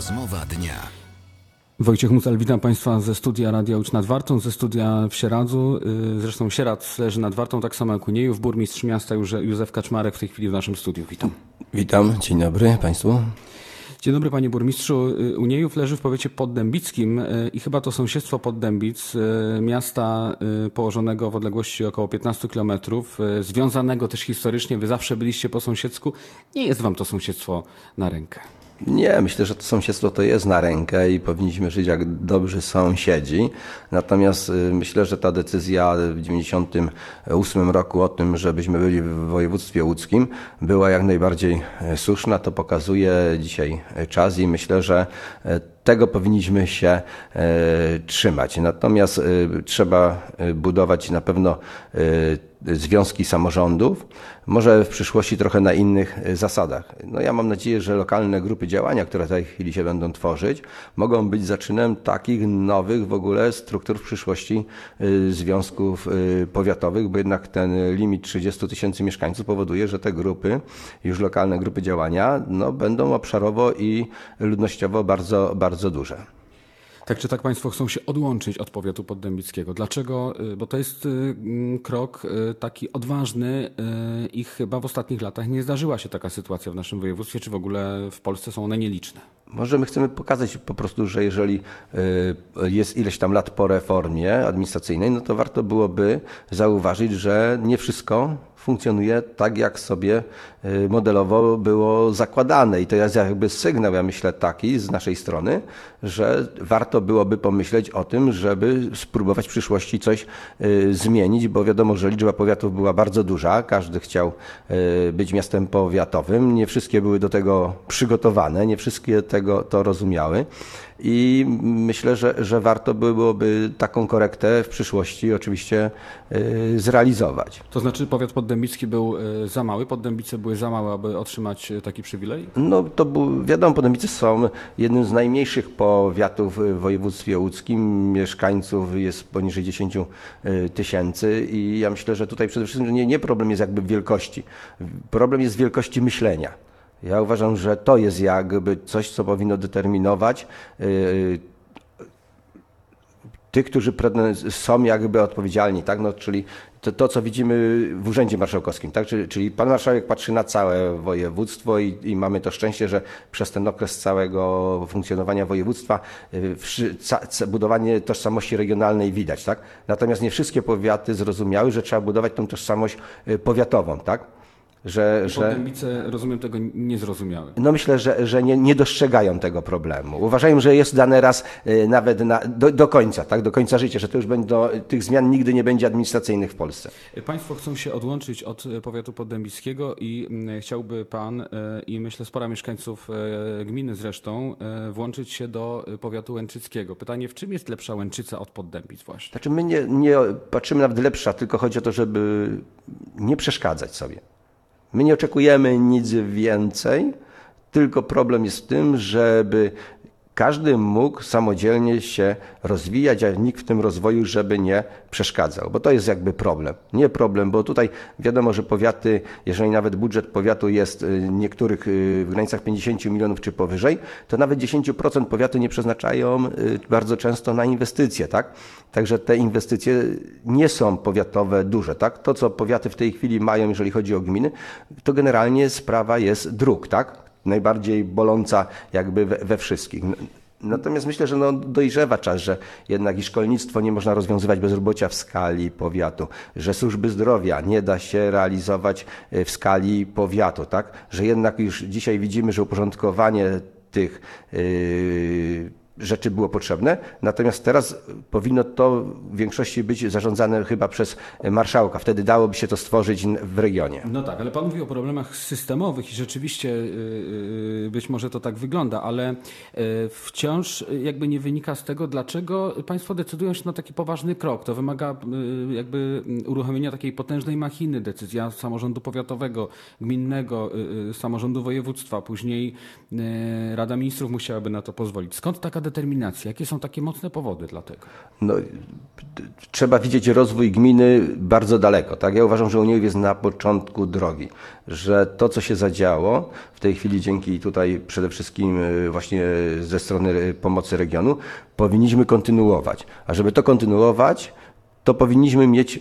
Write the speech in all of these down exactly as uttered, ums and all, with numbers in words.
Rozmowa dnia. Wojciech Mucal, witam Państwa ze studia Radia Łódź nad Wartą, ze studia w Sieradzu. Zresztą Sieradz leży nad Wartą, tak samo jak Uniejów. Burmistrz miasta Józef Kaczmarek w tej chwili w naszym studiu. Witam. Witam, dzień dobry Państwu. Dzień dobry Panie Burmistrzu. Uniejów leży w powiecie poddębickim i chyba to sąsiedztwo Poddębic, miasta położonego w odległości około piętnaście kilometrów, związanego też historycznie, wy zawsze byliście po sąsiedzku. Nie jest Wam to sąsiedztwo na rękę? Nie, myślę, że to sąsiedztwo to jest na rękę i powinniśmy żyć jak dobrzy sąsiedzi. Natomiast myślę, że ta decyzja w dziewięćdziesiątym ósmym roku o tym, żebyśmy byli w województwie łódzkim, była jak najbardziej słuszna. To pokazuje dzisiaj czas i myślę, że tego powinniśmy się e, trzymać. Natomiast e, trzeba budować na pewno e, związki samorządów, może w przyszłości trochę na innych zasadach. No ja mam nadzieję, że lokalne grupy działania, które w tej chwili się będą tworzyć, mogą być zaczynem takich nowych w ogóle struktur w przyszłości e, związków e, powiatowych, bo jednak ten limit trzydziestu tysięcy mieszkańców powoduje, że te grupy, już lokalne grupy działania, no, będą obszarowo i ludnościowo bardzo, bardzo bardzo duże. Tak czy tak Państwo chcą się odłączyć od powiatu poddębickiego. Dlaczego? Bo to jest krok taki odważny i chyba w ostatnich latach nie zdarzyła się taka sytuacja w naszym województwie, czy w ogóle w Polsce są one nieliczne. Może my chcemy pokazać po prostu, że jeżeli jest ileś tam lat po reformie administracyjnej, no to warto byłoby zauważyć, że nie wszystko funkcjonuje tak, jak sobie modelowo było zakładane. I to jest jakby sygnał, ja myślę, taki z naszej strony, że warto byłoby pomyśleć o tym, żeby spróbować w przyszłości coś zmienić, bo wiadomo, że liczba powiatów była bardzo duża. Każdy chciał być miastem powiatowym. Nie wszystkie były do tego przygotowane, nie wszystkie tego to rozumiały. I myślę, że, że warto byłoby taką korektę w przyszłości oczywiście yy, zrealizować. To znaczy powiat poddębicki był za mały, Poddębice były za małe, aby otrzymać taki przywilej? No to był, wiadomo, Poddębice są jednym z najmniejszych powiatów w województwie łódzkim. Mieszkańców jest poniżej dziesięć tysięcy i ja myślę, że tutaj przede wszystkim nie, nie problem jest jakby w wielkości. Problem jest w wielkości myślenia. Ja uważam, że to jest jakby coś, co powinno determinować yy, tych, którzy są jakby odpowiedzialni, tak? No, czyli to, to, co widzimy w Urzędzie Marszałkowskim, tak? Czyli, czyli pan marszałek patrzy na całe województwo i, i mamy to szczęście, że przez ten okres całego funkcjonowania województwa yy, ca, ca, budowanie tożsamości regionalnej widać, tak? Natomiast nie wszystkie powiaty zrozumiały, że trzeba budować tą tożsamość yy, powiatową, tak? Że, że... Poddębice, rozumiem, tego nie zrozumiały. No myślę, że, że nie, nie dostrzegają tego problemu. Uważają, że jest dane raz y, nawet na, do, do końca, tak, do końca życia, że to już będą, tych zmian nigdy nie będzie administracyjnych w Polsce. Państwo chcą się odłączyć od powiatu poddębickiego i y, chciałby Pan y, i myślę spora mieszkańców y, gminy zresztą y, włączyć się do powiatu łęczyckiego. Pytanie, w czym jest lepsza Łęczyca od Poddębic właśnie? Znaczy my nie, nie patrzymy nawet lepsza, tylko chodzi o to, żeby nie przeszkadzać sobie. My nie oczekujemy nic więcej, tylko problem jest w tym, żeby każdy mógł samodzielnie się rozwijać, a nikt w tym rozwoju, żeby nie przeszkadzał, bo to jest jakby problem. Nie problem, bo tutaj wiadomo, że powiaty, jeżeli nawet budżet powiatu jest niektórych w granicach pięćdziesiąt milionów czy powyżej, to nawet dziesięć procent powiaty nie przeznaczają bardzo często na inwestycje, tak? Także te inwestycje nie są powiatowe duże, tak? To, co powiaty w tej chwili mają, jeżeli chodzi o gminy, to generalnie sprawa jest dróg, tak? Najbardziej boląca jakby we, we wszystkich. Natomiast myślę, że no dojrzewa czas, że jednak i szkolnictwo nie można rozwiązywać bezrobocia w skali powiatu, że służby zdrowia nie da się realizować w skali powiatu, tak? Że jednak już dzisiaj widzimy, że uporządkowanie tych yy, rzeczy było potrzebne, natomiast teraz powinno to w większości być zarządzane chyba przez marszałka. Wtedy dałoby się to stworzyć w regionie. No tak, ale Pan mówi o problemach systemowych i rzeczywiście yy, być może to tak wygląda, ale yy, wciąż jakby nie wynika z tego, dlaczego Państwo decydują się na taki poważny krok. To wymaga yy, jakby uruchomienia takiej potężnej machiny, decyzja samorządu powiatowego, gminnego, yy, samorządu województwa, później yy, Rada Ministrów musiałaby na to pozwolić. Skąd taka decyzja? determinacja? Jakie są takie mocne powody dla tego? No, trzeba widzieć rozwój gminy bardzo daleko. Tak? Ja uważam, że Uniejów jest na początku drogi, że to, co się zadziało w tej chwili dzięki tutaj przede wszystkim właśnie ze strony pomocy regionu, powinniśmy kontynuować. A żeby to kontynuować, to powinniśmy mieć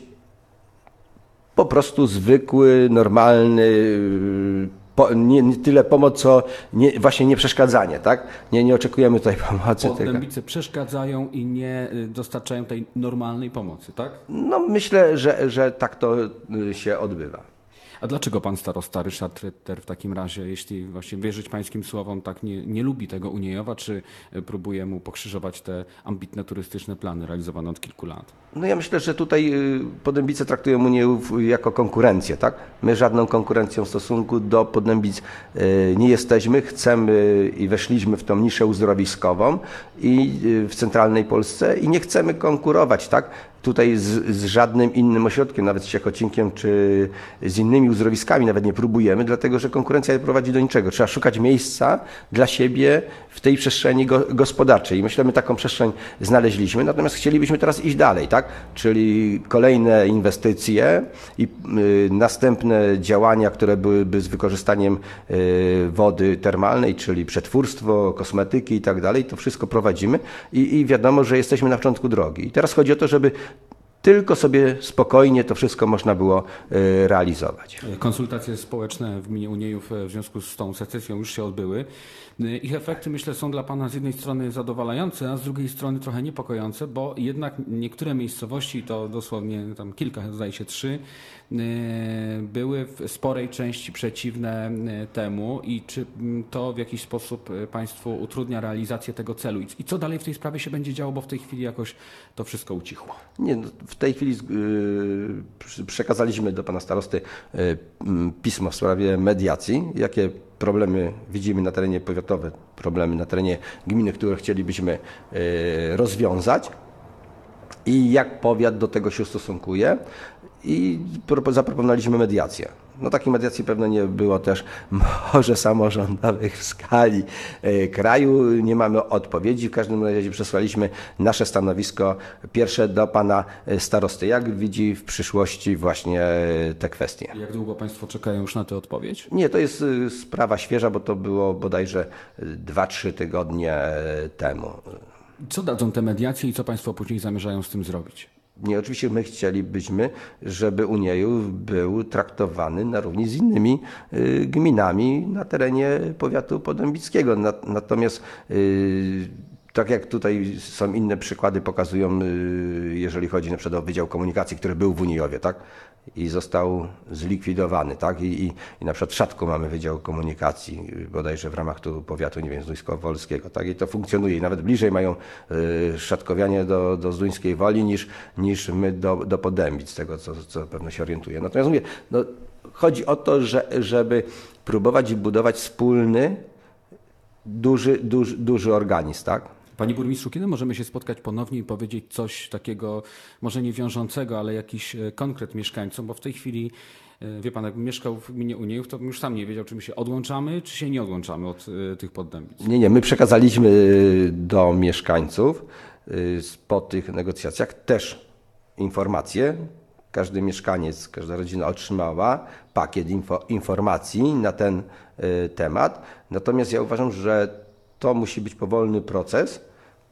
po prostu zwykły, normalny, po, nie, nie tyle pomoc, co nie, właśnie nie przeszkadzanie, tak? Nie, nie oczekujemy tutaj pomocy. Podębice przeszkadzają i nie dostarczają tej normalnej pomocy, tak? No myślę, że, że tak to się odbywa. A dlaczego pan starosta Ryszard Rytter w takim razie, jeśli właśnie wierzyć pańskim słowom, tak nie, nie lubi tego Uniejowa, czy próbuje mu pokrzyżować te ambitne turystyczne plany realizowane od kilku lat? No ja myślę, że tutaj Podębice traktują Uniejów jako konkurencję, tak? My żadną konkurencją w stosunku do Podębic nie jesteśmy, chcemy i weszliśmy w tą niszę uzdrowiskową i w centralnej Polsce i nie chcemy konkurować, tak? Tutaj z, z żadnym innym ośrodkiem, nawet z Ciechocinkiem czy z innymi uzdrowiskami nawet nie próbujemy, dlatego że konkurencja nie prowadzi do niczego. Trzeba szukać miejsca dla siebie w tej przestrzeni go, gospodarczej. I myślę, my taką przestrzeń znaleźliśmy, natomiast chcielibyśmy teraz iść dalej, tak? Czyli kolejne inwestycje i y, następne działania, które byłyby z wykorzystaniem y, wody termalnej, czyli przetwórstwo, kosmetyki i tak dalej, to wszystko prowadzimy i, i wiadomo, że jesteśmy na początku drogi. I teraz chodzi o to, żeby tylko sobie spokojnie to wszystko można było realizować. Konsultacje społeczne w gminie Uniejów w związku z tą secesją już się odbyły. Ich efekty, myślę, są dla pana z jednej strony zadowalające, a z drugiej strony trochę niepokojące, bo jednak niektóre miejscowości, to dosłownie tam kilka, zdaje się trzy, były w sporej części przeciwne temu i czy to w jakiś sposób państwu utrudnia realizację tego celu? I co dalej w tej sprawie się będzie działo, bo w tej chwili jakoś to wszystko ucichło? Nie, no, w tej chwili yy, przekazaliśmy do pana starosty yy, pismo w sprawie mediacji, jakie problemy widzimy na terenie powiatowym, problemy na terenie gminy, które chcielibyśmy yy, rozwiązać i jak powiat do tego się ustosunkuje. I zaproponowaliśmy mediację. No takiej mediacji pewno nie było też może samorządowych w skali kraju. Nie mamy odpowiedzi. W każdym razie przesłaliśmy nasze stanowisko pierwsze do pana starosty. Jak widzi w przyszłości właśnie te kwestie? Jak długo państwo czekają już na tę odpowiedź? Nie, to jest sprawa świeża, bo to było bodajże dwa trzy tygodnie temu. Co dadzą te mediacje i co państwo później zamierzają z tym zrobić? Nie, oczywiście my chcielibyśmy, żeby Uniejów był traktowany na równi z innymi y, gminami na terenie powiatu podębickiego. Natomiast y, tak jak tutaj są inne przykłady, pokazują, y, jeżeli chodzi na przykład o Wydział Komunikacji, który był w Uniejowie, tak? I został zlikwidowany, tak? I, i, i na przykład w Szatku mamy Wydział Komunikacji, bodajże w ramach tu powiatu, nie wiem, Zduńsko-Wolskiego, tak? I to funkcjonuje i nawet bliżej mają y, szatkowianie do, do Zduńskiej Woli niż, niż my do, do Podębic, z tego co, co pewno się orientuje. Natomiast mówię, no, chodzi o to, że, żeby próbować budować wspólny, duży, duży, duży organizm, tak? Panie burmistrzu, kiedy możemy się spotkać ponownie i powiedzieć coś takiego, może nie wiążącego, ale jakiś konkret mieszkańcom, bo w tej chwili, wie pan, jakbym mieszkał w gminie Uniejów, to bym już sam nie wiedział, czy my się odłączamy, czy się nie odłączamy od tych Podębic. Nie, nie, my przekazaliśmy do mieszkańców po tych negocjacjach też informacje. Każdy mieszkaniec, każda rodzina otrzymała pakiet info, informacji na ten y, temat. Natomiast ja uważam, że to musi być powolny proces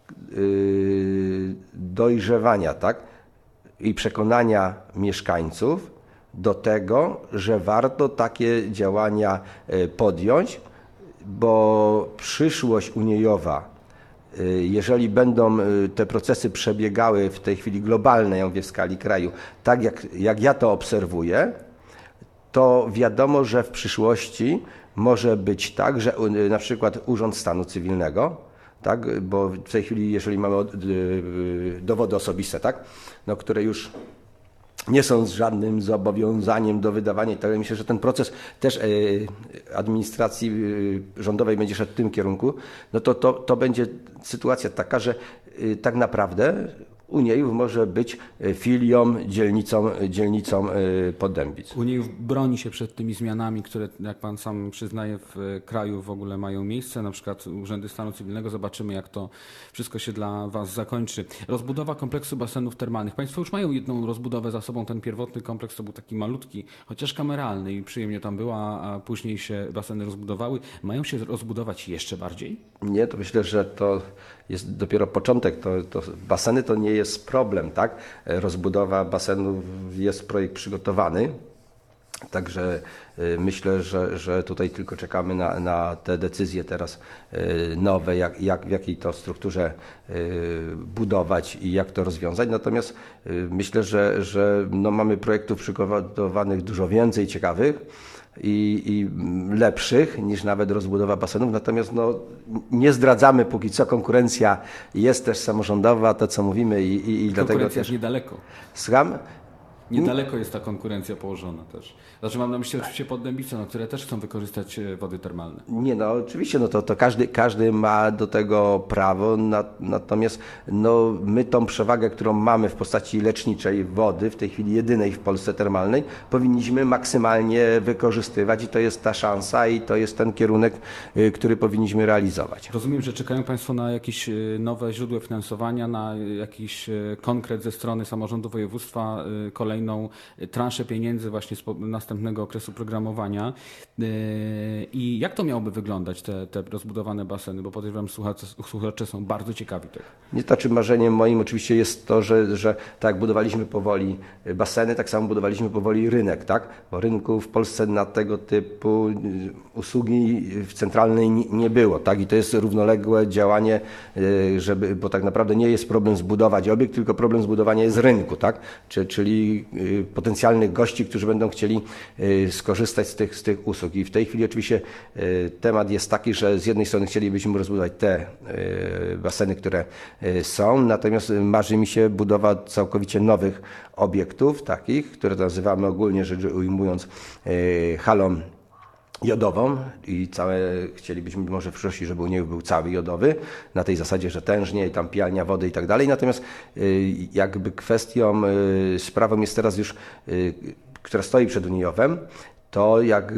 y, dojrzewania, tak? I przekonania mieszkańców do tego, że warto takie działania y, podjąć, bo przyszłość Uniejowa, jeżeli będą te procesy przebiegały w tej chwili globalne, ja mówię w skali kraju, tak jak, jak ja to obserwuję, to wiadomo, że w przyszłości może być tak, że na przykład Urząd Stanu Cywilnego, tak, bo w tej chwili, jeżeli mamy dowody osobiste, tak, no, które już nie są z żadnym zobowiązaniem do wydawania, tak myślę, że ten proces też administracji rządowej będzie szedł w tym kierunku, no to, to, to będzie sytuacja taka, że tak naprawdę Uniejów może być filią, dzielnicą, dzielnicą Poddębic. Uniejów broni się przed tymi zmianami, które, jak pan sam przyznaje, w kraju w ogóle mają miejsce, na przykład Urzędy Stanu Cywilnego. Zobaczymy, jak to wszystko się dla was zakończy. Rozbudowa kompleksu basenów termalnych. Państwo już mają jedną rozbudowę za sobą. Ten pierwotny kompleks to był taki malutki, chociaż kameralny i przyjemnie tam była, a później się baseny rozbudowały. Mają się rozbudować jeszcze bardziej? Nie, to myślę, że to jest dopiero początek. To, to baseny to nie jest problem, tak? Rozbudowa basenów jest projekt przygotowany. Także myślę, że, że tutaj tylko czekamy na, na te decyzje teraz nowe, jak, jak, w jakiej to strukturze budować i jak to rozwiązać. Natomiast myślę, że, że no mamy projektów przygotowanych dużo więcej ciekawych i, i lepszych niż nawet rozbudowa basenów. Natomiast no, nie zdradzamy póki co. Konkurencja jest też samorządowa, to co mówimy i, i, i dlatego Konkurencja też... jest niedaleko. Słucham? Niedaleko jest ta konkurencja położona też. Znaczy mam na myśli oczywiście Poddębice, no, które też chcą wykorzystać wody termalne. Nie, no oczywiście, no to, to każdy, każdy ma do tego prawo, na, natomiast no, my tą przewagę, którą mamy w postaci leczniczej wody, w tej chwili jedynej w Polsce termalnej, powinniśmy maksymalnie wykorzystywać i to jest ta szansa i to jest ten kierunek, y, który powinniśmy realizować. Rozumiem, że czekają Państwo na jakieś nowe źródła finansowania, na jakiś konkret ze strony samorządu województwa, kolejną transzę pieniędzy właśnie z następnego okresu programowania. I jak to miałoby wyglądać, te, te rozbudowane baseny? Bo podejrzewam, słuchacze, słuchacze są bardzo ciekawi tego. Nie znaczy marzeniem moim oczywiście jest to, że, że tak jak budowaliśmy powoli baseny, tak samo budowaliśmy powoli rynek, tak? Bo rynku w Polsce na tego typu usługi w centralnej nie było, tak? I to jest równoległe działanie, żeby, bo tak naprawdę nie jest problem zbudować obiekt, tylko problem zbudowania jest rynku, tak? Czyli potencjalnych gości, którzy będą chcieli skorzystać z tych, z tych usług. I w tej chwili oczywiście temat jest taki, że z jednej strony chcielibyśmy rozbudować te baseny, które są, natomiast marzy mi się budowa całkowicie nowych obiektów, takich, które nazywamy ogólnie rzecz ujmując halą jodową i całe, chcielibyśmy może w przyszłości, żeby Uniejów był cały jodowy, na tej zasadzie, że tężnie i tam pijalnia wody i tak dalej. Natomiast jakby kwestią, sprawą jest teraz już, która stoi przed Uniejowem, to jak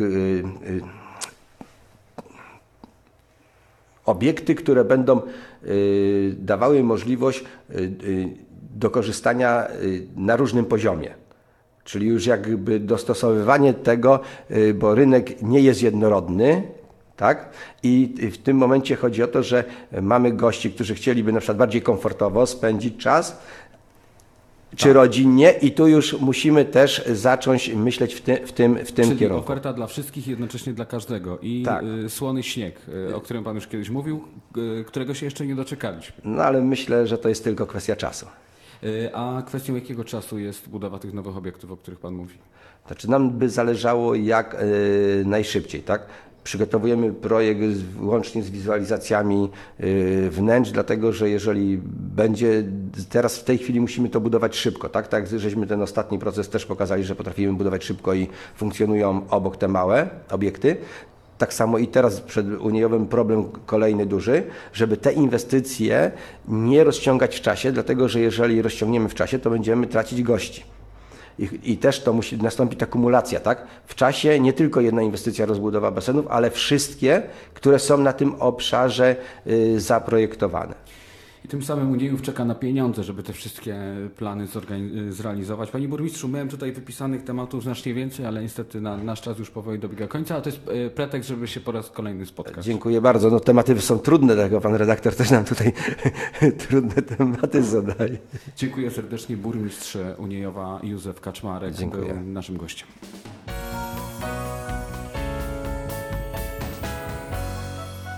obiekty, które będą dawały możliwość do korzystania na różnym poziomie. Czyli już jakby dostosowywanie tego, bo rynek nie jest jednorodny, tak? I w tym momencie chodzi o to, że mamy gości, którzy chcieliby na przykład bardziej komfortowo spędzić czas, czy tak. rodzinnie, i tu już musimy też zacząć myśleć w, ty, w tym, w tym Czyli kierunku. Oferta dla wszystkich i jednocześnie dla każdego. I tak. Słony śnieg, o którym Pan już kiedyś mówił, którego się jeszcze nie doczekaliśmy. No ale myślę, że to jest tylko kwestia czasu. A kwestią jakiego czasu jest budowa tych nowych obiektów, o których Pan mówi? Znaczy nam by zależało jak y, najszybciej, tak? Przygotowujemy projekt z, łącznie z wizualizacjami y, wnętrz, dlatego że jeżeli będzie, teraz w tej chwili musimy to budować szybko, tak? Tak, żeśmy ten ostatni proces też pokazali, że potrafimy budować szybko i funkcjonują obok te małe obiekty. Tak samo i teraz przed Uniejowym problem kolejny duży, żeby te inwestycje nie rozciągać w czasie, dlatego że jeżeli rozciągniemy w czasie, to będziemy tracić gości. I, i też to musi nastąpić akumulacja, tak? W czasie nie tylko jedna inwestycja, rozbudowa basenów, ale wszystkie, które są na tym obszarze y, zaprojektowane. I tym samym Uniejów czeka na pieniądze, żeby te wszystkie plany zrealizować. Panie burmistrzu, miałem tutaj wypisanych tematów znacznie więcej, ale niestety na, nasz czas już powoli dobiega końca, a to jest pretekst, żeby się po raz kolejny spotkać. Dziękuję bardzo. No, tematy są trudne, dlatego pan redaktor też nam tutaj trudne tematy zadaje. Dziękuję serdecznie. Burmistrz Uniejowa Józef Kaczmarek Dziękuję. był naszym gościem.